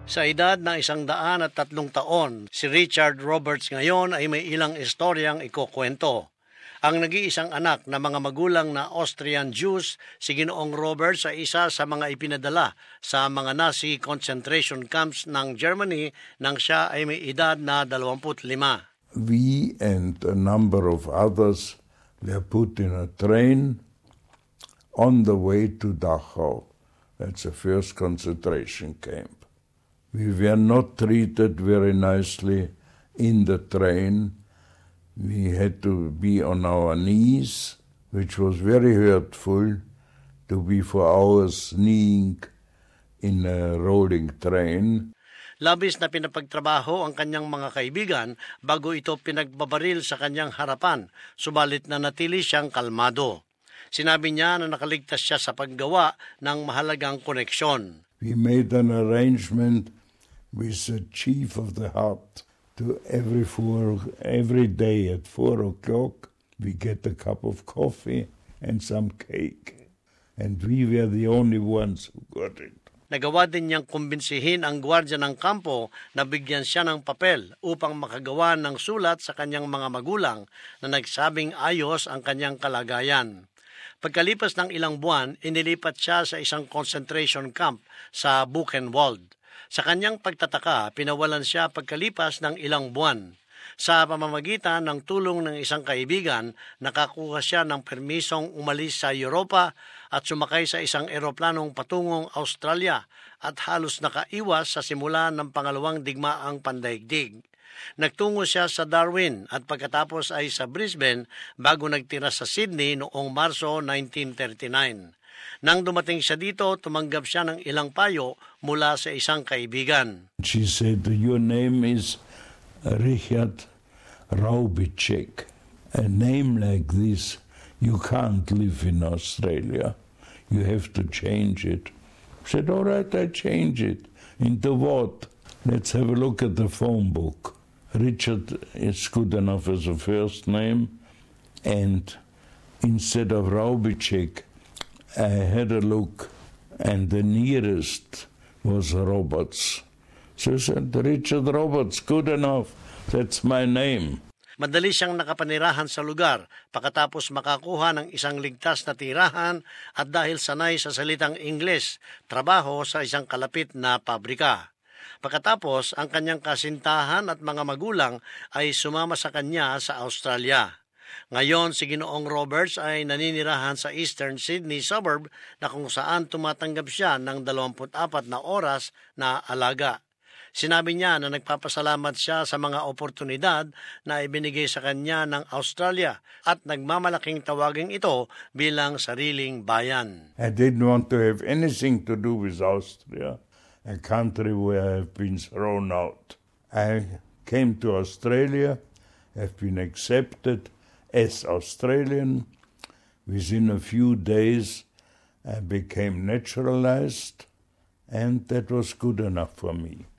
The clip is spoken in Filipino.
Sa edad na 103 taon, si Richard Roberts ngayon ay may ilang istoryang ikukwento. Ang nag-iisang anak na mga magulang na Austrian Jews, si Ginoong Roberts ay isa sa mga ipinadala sa mga Nazi concentration camps ng Germany nang siya ay may edad na 25. We and a number of others were put in a train on the way to Dachau. That's the first concentration camp. We were not treated very nicely in the train. We had to be on our knees, which was very hurtful, to be for hours kneeling in a rolling train. Labis na pinapagtrabaho ang kanyang mga kaibigan bago ito pinagbabaril sa kanyang harapan, subalit na natili siyang kalmado. Sinabi niya na nakaligtas siya sa paggawa ng mahalagang koneksyon. We made an arrangement with the chief of the hut to every day at 4 o'clock we get a cup of coffee and some cake. And we were the only ones who got it. Nagawa din niyang kumbinsihin ang gwardiya ng kampo na bigyan siya ng papel upang makagawa ng sulat sa kanyang mga magulang na nagsabing ayos ang kanyang kalagayan. Pagkalipas ng ilang buwan, inilipat siya sa isang concentration camp sa Buchenwald. Sa kanyang pagtataka, pinawalan siya pagkalipas ng ilang buwan. Sa pamamagitan ng tulong ng isang kaibigan, nakakuha siya ng permisong umalis sa Europa at sumakay sa isang eroplanong patungong Australia at halos nakaiwas sa simula ng pangalawang digmaang pandaigdig. Nagtungo siya sa Darwin at pagkatapos ay sa Brisbane bago nagtira sa Sydney noong Marso 1939. Nang dumating siya dito, tumanggap siya ng ilang payo mula sa isang kaibigan. She said, "Your name is Richard Raubitschek. A name like this, you can't live in Australia. You have to change it." I said, "All right, I change it. Into what? Let's have a look at the phone book." Richard is good enough as a first name, and instead of Raubitschek, I had a look, and the nearest was Roberts. So I said, "Richard Roberts, good enough. That's my name." Madali siyang nakapanirahan sa lugar pagkatapos makakuha ng isang ligtas na tirahan at dahil sanay sa salitang Ingles, trabaho sa isang kalapit na pabrika. Pagkatapos, ang kanyang kasintahan at mga magulang ay sumama sa kanya sa Australia. Ngayon, si Ginoong Roberts ay naninirahan sa Eastern Sydney suburb na kung saan tumatanggap siya ng 24 na oras na alaga. Sinabi niya na nagpapasalamat siya sa mga oportunidad na ibinigay sa kanya ng Australia at nagmamalaking tawagin ito bilang sariling bayan. I didn't want to have anything to do with Austria, a country where I've been thrown out. I came to Australia, have been accepted as Australian. Within a few days I became naturalized, and that was good enough for me.